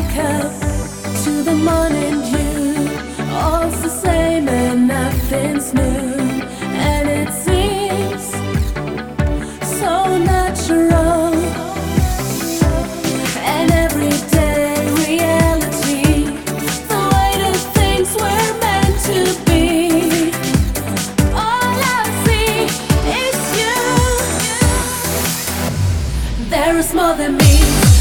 wake up to the morning dew, all's the same and nothing's new, and it seems so natural. And everyday reality, the way the things were meant to be. All I see is you. There is more than me.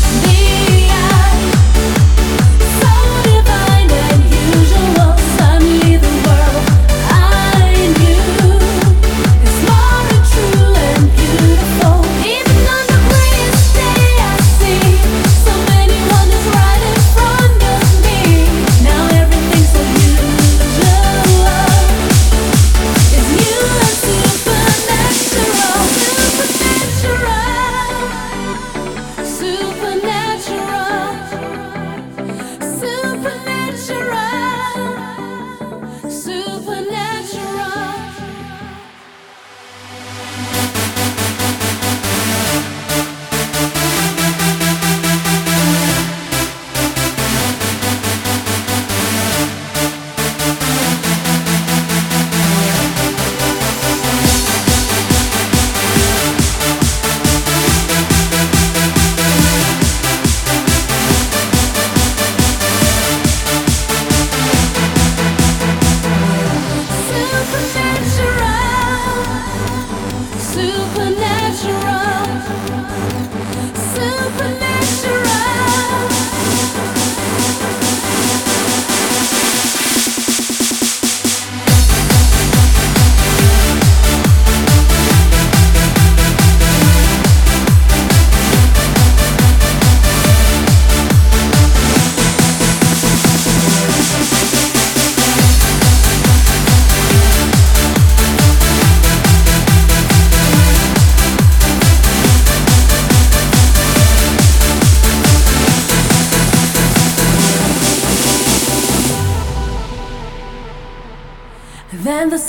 Then the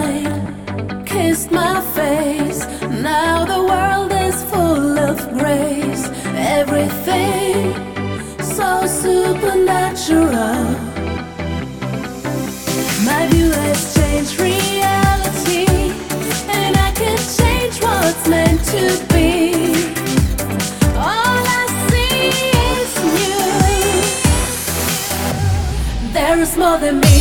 sunlight kissed my face. Now the world is full of grace. Everything so supernatural. My view has changed reality, and I can change what's meant to be. All I see is you. There is more than me.